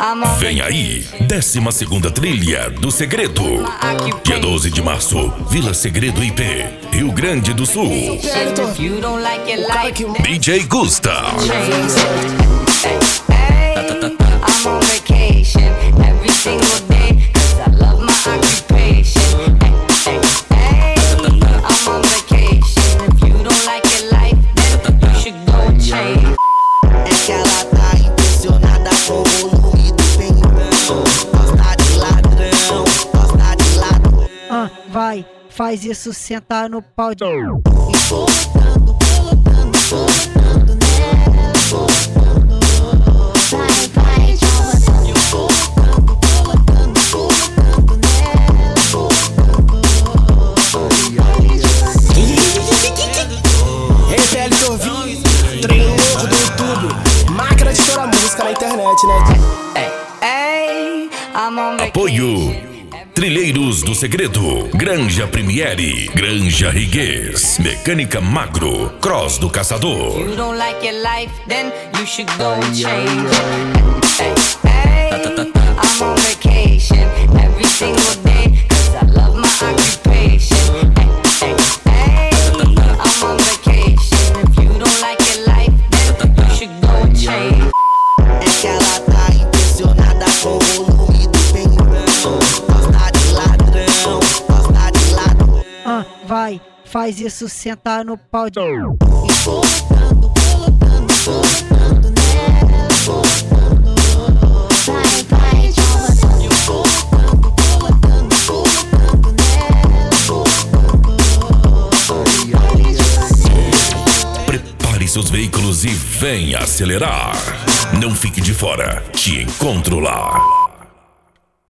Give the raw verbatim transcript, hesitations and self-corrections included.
Vem aí, décima segunda trilha do Segredo. Dia doze de março, Vila Segredo I P, Rio Grande do Sul. D J Gusta. Vai, faz isso, senta no pau de... Colocando, colocando, colocando nela. Vai, vai, colocando, colocando, colocando nela. Ei, P L Torvinho, treino novo do YouTube, máquina de estourar música na internet, né? Apoio Trilheiros do Segredo, Granja Premiere, Granja Riguês, Mecânica Magro, Cross do Caçador. You don't like your life, then you should go and change it. Hey, hey, I'm on vacation every single day, cause I love my occupation. Hey, hey, hey, I'm on vacation. If you don't like your life, then you should go and change it. É que ela tá impressionada com o volume do penhão. Gosta de ladrão, gosta de ladrão. Ah, vai, faz isso, senta no pau de... Colocando, colocando, colocando nela. Vai, vai, colocando, colocando, colocando nela. Prepare seus veículos e venha acelerar. Não fique de fora, te encontro lá.